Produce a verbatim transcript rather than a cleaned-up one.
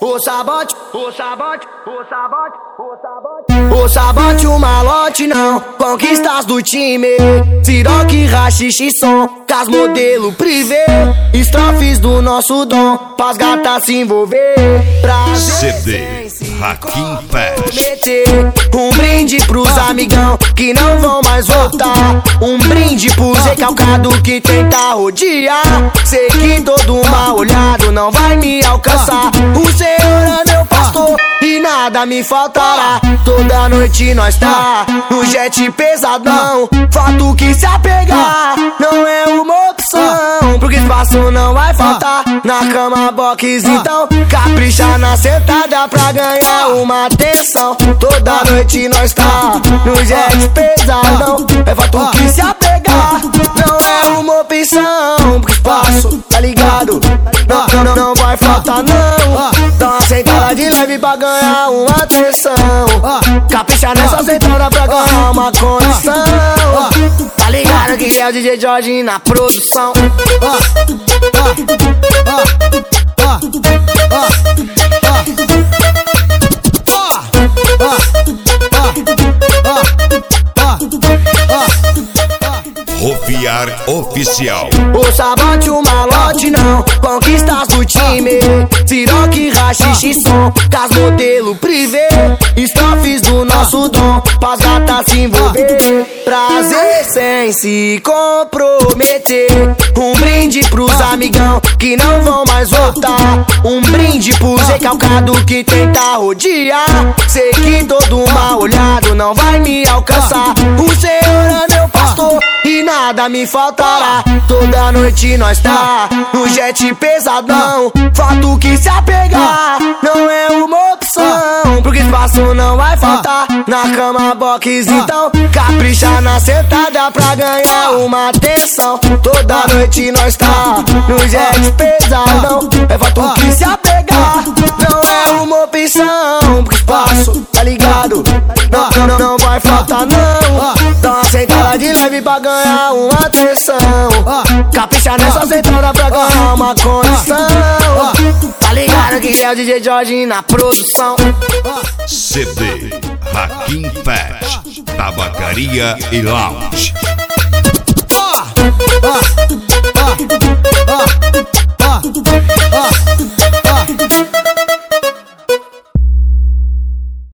O sabote, o sabote, o sabote, o sabote. O sabote, o malote não, conquistas do time. Siroc, rachixe, som, cas modelo privê. Estrofes do nosso dom, pras gatas se envolver. Prazer C D Hakim Pet. Um brinde pros amigão que não vão mais voltar. Um brinde pros recalcado que tenta rodear. Sei que todo mal olhado não vai me alcançar. O Senhor é meu pastor e nada me faltará. Toda noite nós tá no jet pesadão. Fato que se apegar não é uma opção, porque espaço não vai faltar na cama box. Então capricha na sentada pra ganhar uma atenção. Toda noite nós tá no jet pesadão. É fato que se apegar não é uma opção, porque espaço, tá ligado? Não, não, não vai faltar não. Dá uma sentada de leve pra ganhar uma atenção. Capricha nessa sentada pra ganhar uma condição. Tá ligado que é o D J Jorge na produção. Rofiar Oficial. O sabote, o malote não, conquistas do time. Siroc, rachixe, som, cas modelo privê. Estrofes do nosso dom, pras gatas se envolver. Prazer sem se comprometer. Um brinde pros amigão que não vão mais voltar. Um brinde pros recalcado que tenta rodear. Sei que todo mal olhado não vai me alcançar. O Senhor é meu pastor e nada me faltará. Toda noite nós tá no jet pesadão. Fato que se apegar não é uma opção, porque espaço não vai faltar na cama box. Então capricha na sentada pra ganhar uma atenção. Toda noite nós tá no jet pesadão. É fato que se apegar não é uma opção, porque espaço, tá ligado? Não, não, não vai faltar não. Dá uma sentada de leve pra ganhar uma atenção. Capricha nessa sentada pra ganhar uma condição. Tá ligado que é o D J Jorge na produção. C D Hakim Pet, Tabacaria e Lounge. Ah, ah, ah, ah, ah.